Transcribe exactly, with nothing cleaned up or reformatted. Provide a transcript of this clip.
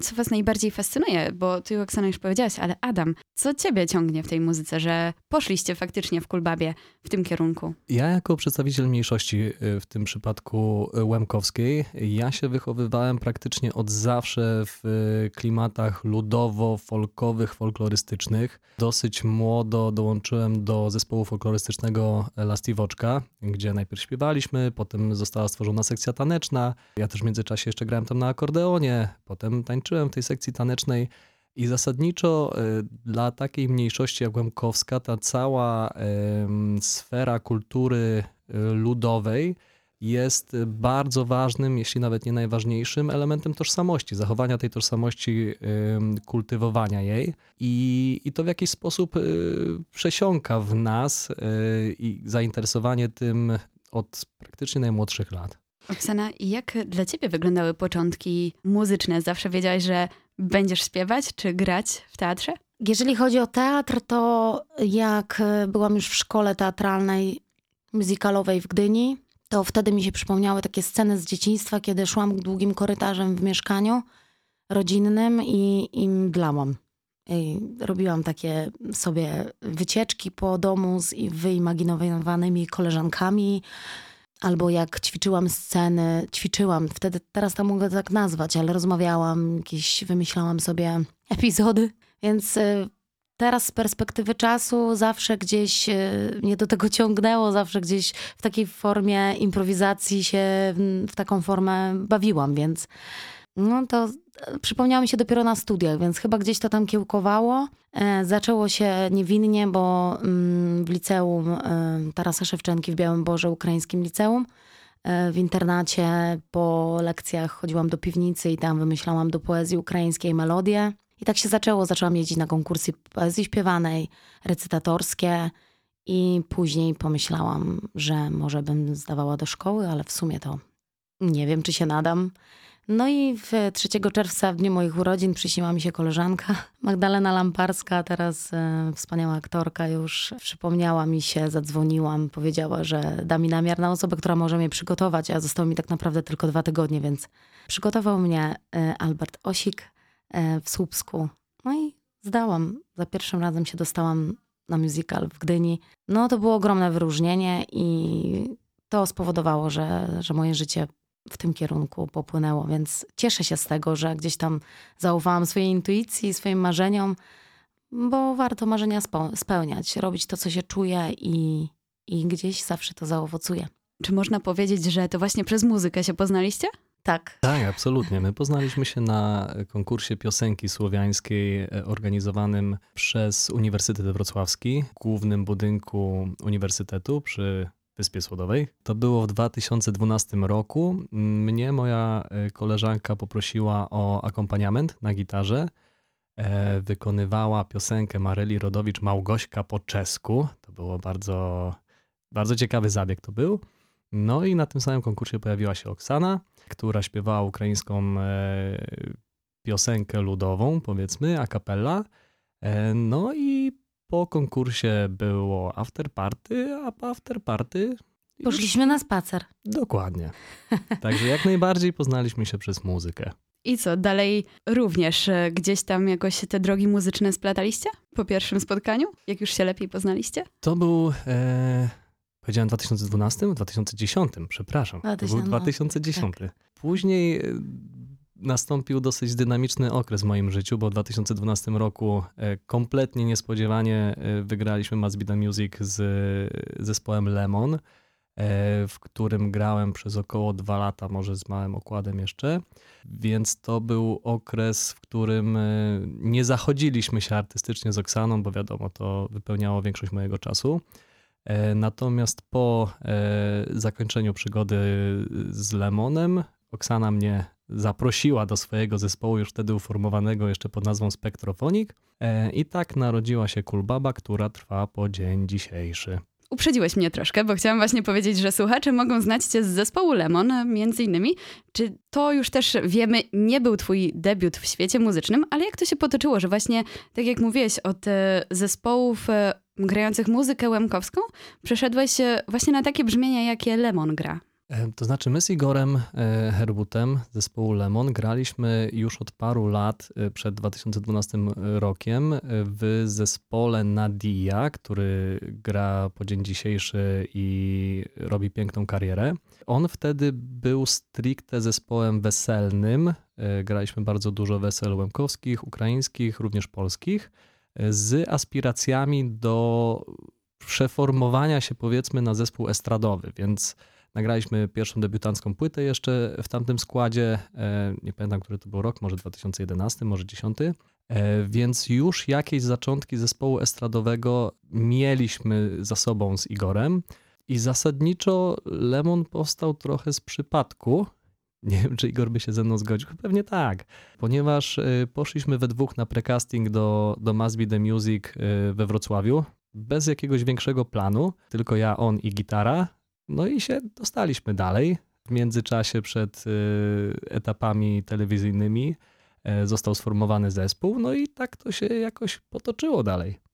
Co was najbardziej fascynuje? Bo ty, Oksana, już powiedziałaś, ale Adam, co ciebie ciągnie w tej muzyce, że poszliście faktycznie w Kulbabie w tym kierunku? Ja jako przedstawiciel mniejszości, w tym przypadku łemkowskiej, ja się wychowywałem praktycznie od zawsze w klimatach ludowo-folkowych, folklorystycznych. Dosyć młodo dołączyłem do zespołu folklorystycznego Lastivoczka, gdzie najpierw śpiewaliśmy, potem została stworzona sekcja taneczna. Ja też w międzyczasie jeszcze grałem tam na akordeonie, potem tańczyłem w tej sekcji tanecznej. I zasadniczo y, dla takiej mniejszości jak łemkowska ta cała y, sfera kultury y, ludowej jest bardzo ważnym, jeśli nawet nie najważniejszym elementem tożsamości, zachowania tej tożsamości, y, kultywowania jej. I, i to w jakiś sposób y, przesiąka w nas y, i zainteresowanie tym od praktycznie najmłodszych lat. Oksana, jak dla ciebie wyglądały początki muzyczne? Zawsze wiedziałaś, że będziesz śpiewać czy grać w teatrze? Jeżeli chodzi o teatr, to jak byłam już w szkole teatralnej, musicalowej w Gdyni, to wtedy mi się przypomniały takie sceny z dzieciństwa, kiedy szłam długim korytarzem w mieszkaniu rodzinnym i, i mdlałam. I robiłam takie sobie wycieczki po domu z wyimaginowanymi koleżankami, albo jak ćwiczyłam sceny, ćwiczyłam, wtedy teraz to mogę tak nazwać, ale rozmawiałam, jakieś wymyślałam sobie epizody, więc teraz z perspektywy czasu zawsze gdzieś mnie do tego ciągnęło, zawsze gdzieś w takiej formie improwizacji się w taką formę bawiłam, więc no to przypomniało mi się dopiero na studiach, więc chyba gdzieś to tam kiełkowało. E, zaczęło się niewinnie, bo mm, w liceum e, Tarasa Szewczenki w Białymborze, ukraińskim liceum, e, w internacie po lekcjach chodziłam do piwnicy i tam wymyślałam do poezji ukraińskiej melodie. I tak się zaczęło. Zaczęłam jeździć na konkursy poezji śpiewanej, recytatorskie i później pomyślałam, że może bym zdawała do szkoły, ale w sumie to nie wiem, czy się nadam. No i w trzeciego czerwca, w dniu moich urodzin, przyśniła mi się koleżanka Magdalena Lamparska, teraz e, wspaniała aktorka już. Przypomniała mi się, zadzwoniłam, powiedziała, że da mi namiar na osobę, która może mnie przygotować, a zostało mi tak naprawdę tylko dwa tygodnie, więc przygotował mnie e, Albert Osik e, w Słupsku. No i zdałam. Za pierwszym razem się dostałam na musical w Gdyni. No to było ogromne wyróżnienie i to spowodowało, że, że moje życie w tym kierunku popłynęło, więc cieszę się z tego, że gdzieś tam zaufałam swojej intuicji, swoim marzeniom, bo warto marzenia spo- spełniać, robić to, co się czuje i, i gdzieś zawsze to zaowocuje. Czy można powiedzieć, że to właśnie przez muzykę się poznaliście? Tak. Tak, absolutnie. My poznaliśmy się na konkursie piosenki słowiańskiej organizowanym przez Uniwersytet Wrocławski w głównym budynku Uniwersytetu przy Wyspie Słodowej. To było w dwa tysiące dwunastym roku. Mnie moja koleżanka poprosiła o akompaniament na gitarze. E, wykonywała piosenkę Maryli Rodowicz Małgośka po czesku. To było bardzo, bardzo ciekawy zabieg to był. No i na tym samym konkursie pojawiła się Oksana, która śpiewała ukraińską e, piosenkę ludową, powiedzmy, a cappella. E, no i po konkursie było afterparty, a po afterparty Poszliśmy na spacer. Dokładnie. Także jak najbardziej poznaliśmy się przez muzykę. I co, dalej również e, gdzieś tam jakoś te drogi muzyczne splataliście po pierwszym spotkaniu? Jak już się lepiej poznaliście? To był, e, powiedziałem dwa tysiące dwunastym? dwa tysiące dziesiątym, przepraszam. To był dwa tysiące dziesiąty. Tak. Później e, nastąpił dosyć dynamiczny okres w moim życiu, bo w dwa tysiące dwunastym roku e, kompletnie niespodziewanie e, wygraliśmy Must Be The Music z e, zespołem Lemon, w którym grałem przez około dwa lata, może z małym okładem jeszcze. Więc to był okres, w którym nie zachodziliśmy się artystycznie z Oksaną, bo wiadomo, to wypełniało większość mojego czasu. Natomiast po zakończeniu przygody z Lemonem, Oksana mnie zaprosiła do swojego zespołu, już wtedy uformowanego jeszcze pod nazwą Spektrofonik. I tak narodziła się Kulbaba, która trwa po dzień dzisiejszy. Uprzedziłeś mnie troszkę, bo chciałam właśnie powiedzieć, że słuchacze mogą znać cię z zespołu Lemon, między innymi. Czy to już też wiemy, nie był twój debiut w świecie muzycznym, ale jak to się potoczyło, że właśnie, tak jak mówiłeś, od e, zespołów e, grających muzykę łemkowską, przeszedłeś e, właśnie na takie brzmienia, jakie Lemon gra? E, To znaczy my z Igorem e, Herbutem z zespołu Lemon graliśmy już od paru lat e, przed dwa tysiące dwunastym rokiem e, w zespole Nadia, który gra po dzień dzisiejszy i robi piękną karierę. On wtedy był stricte zespołem weselnym. E, Graliśmy bardzo dużo wesel łemkowskich, ukraińskich, również polskich, e, z aspiracjami do przeformowania się powiedzmy na zespół estradowy, więc nagraliśmy pierwszą debiutancką płytę jeszcze w tamtym składzie, e, nie pamiętam, który to był rok, może dwa tysiące jedenasty, może dziesiąty, e, więc już jakieś zaczątki zespołu estradowego mieliśmy za sobą z Igorem i zasadniczo Lemon powstał trochę z przypadku. Nie wiem, czy Igor by się ze mną zgodził, pewnie tak, ponieważ e, poszliśmy we dwóch na precasting do, do Must Be The Music e, we Wrocławiu, bez jakiegoś większego planu, tylko ja, on i gitara. No i się dostaliśmy dalej. W międzyczasie przed y, etapami telewizyjnymi y, został sformowany zespół, no i tak to się jakoś potoczyło dalej.